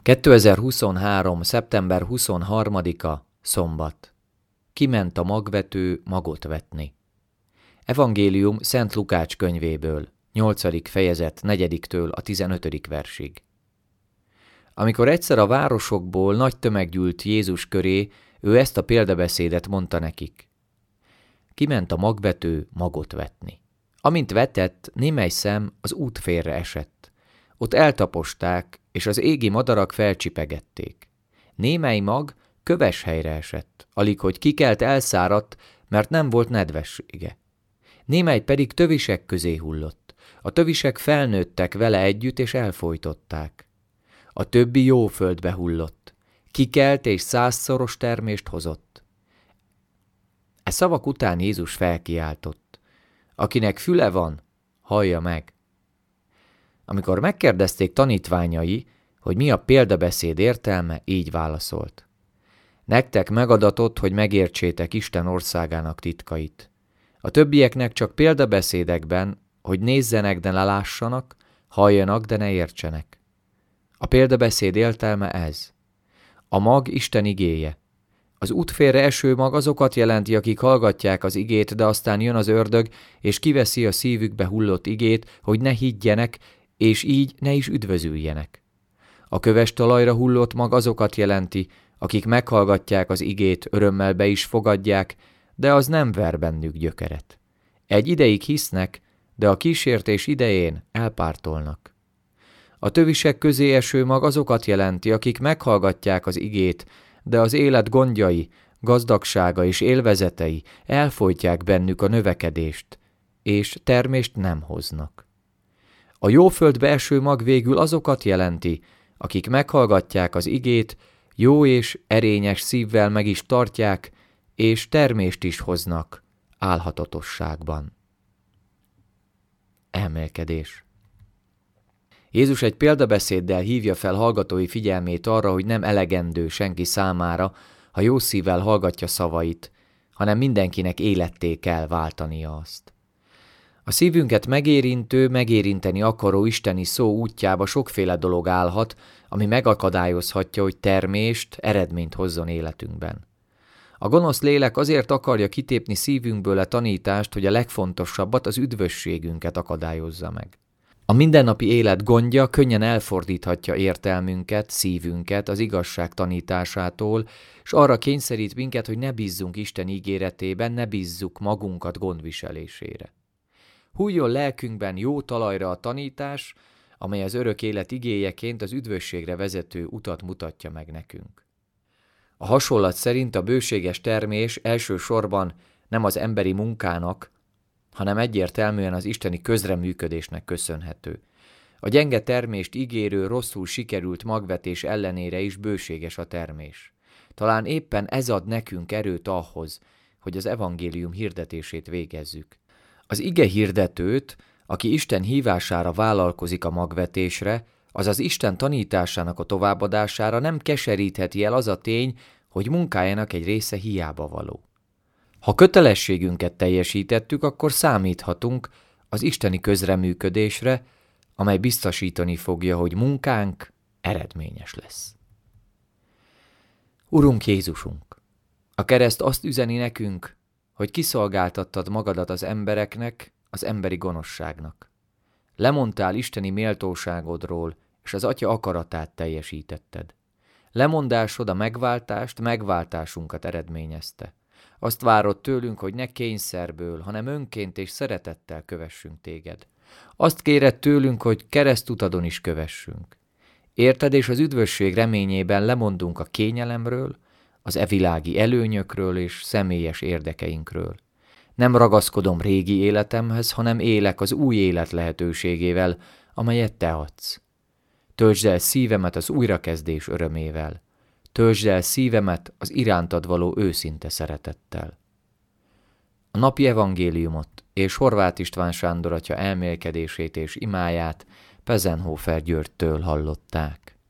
2023. szeptember 23-a, szombat. Kiment a magvető magot vetni. Evangélium Szent Lukács könyvéből, 8. fejezet 4-től a 15. versig. Amikor egyszer a városokból nagy tömeg gyűlt Jézus köré, ő ezt a példabeszédet mondta nekik. Kiment a magvető magot vetni. Amint vetett, némely szem az út félre esett. Ott eltaposták, és az égi madarak felcsipegették. Némely mag köves helyre esett, alig hogy kikelt elszáradt, mert nem volt nedvessége. Némely pedig tövisek közé hullott. A tövisek felnőttek vele együtt, és elfojtották. A többi jó földbe hullott. Kikelt és 100-szoros termést hozott. E szavak után Jézus felkiáltott. Akinek füle van, hallja meg. Amikor megkérdezték tanítványai, hogy mi a példabeszéd értelme, így válaszolt. Nektek megadatott, hogy megértsétek Isten országának titkait. A többieknek csak példabeszédekben, hogy nézzenek, de ne lássanak, halljanak, de ne értsenek. A példabeszéd értelme ez. A mag Isten igéje. Az útfélre eső mag azokat jelenti, akik hallgatják az igét, de aztán jön az ördög, és kiveszi a szívükbe hullott igét, hogy ne higgyenek, és így ne is üdvözüljenek. A köves talajra hullott mag azokat jelenti, akik meghallgatják az igét, örömmel be is fogadják, de az nem ver bennük gyökeret. Egy ideig hisznek, de a kísértés idején elpártolnak. A tövisek közé eső mag azokat jelenti, akik meghallgatják az igét, de az élet gondjai, gazdagsága és élvezetei elfojtják bennük a növekedést, és termést nem hoznak. A jó földbe eső mag végül azokat jelenti, akik meghallgatják az igét, jó és erényes szívvel meg is tartják, és termést is hoznak álhatatosságban. Elmélkedés. Jézus egy példabeszéddel hívja fel hallgatói figyelmét arra, hogy nem elegendő senki számára, ha jó szívvel hallgatja szavait, hanem mindenkinek életté kell váltania azt. A szívünket megérintő, megérinteni akaró isteni szó útjába sokféle dolog állhat, ami megakadályozhatja, hogy termést, eredményt hozzon életünkben. A gonosz lélek azért akarja kitépni szívünkből a tanítást, hogy a legfontosabbat, az üdvösségünket akadályozza meg. A mindennapi élet gondja könnyen elfordíthatja értelmünket, szívünket az igazság tanításától, és arra kényszerít minket, hogy ne bízzunk Isten ígéretében, ne bízzuk magunkat gondviselésére. Hújjon lelkünkben jó talajra a tanítás, amely az örök élet igéjeként az üdvösségre vezető utat mutatja meg nekünk. A hasonlat szerint a bőséges termés elsősorban nem az emberi munkának, hanem egyértelműen az isteni közreműködésnek köszönhető. A gyenge termést ígérő, rosszul sikerült magvetés ellenére is bőséges a termés. Talán éppen ez ad nekünk erőt ahhoz, hogy az evangélium hirdetését végezzük. Az ige hirdetőt, aki Isten hívására vállalkozik a magvetésre, azaz Isten tanításának a továbbadására nem keserítheti el az a tény, hogy munkájának egy része hiába való. Ha kötelességünket teljesítettük, akkor számíthatunk az isteni közreműködésre, amely biztosítani fogja, hogy munkánk eredményes lesz. Urunk Jézusunk, a kereszt azt üzeni nekünk, hogy kiszolgáltattad magadat az embereknek, az emberi gonoszságnak. Lemondtál isteni méltóságodról, és az Atya akaratát teljesítetted. Lemondásod a megváltást, megváltásunkat eredményezte. Azt várod tőlünk, hogy ne kényszerből, hanem önként és szeretettel kövessünk téged. Azt kéred tőlünk, hogy keresztutadon is kövessünk. Érted, és az üdvösség reményében lemondunk a kényelemről, az evilági előnyökről és személyes érdekeinkről. Nem ragaszkodom régi életemhez, hanem élek az új élet lehetőségével, amelyet te adsz. Töltsd el szívemet az újrakezdés örömével. Töltsd el szívemet az irántad való őszinte szeretettel. A napi evangéliumot és Horváth István Sándor atya elmélkedését és imáját Pezenhofer Györgytől hallották.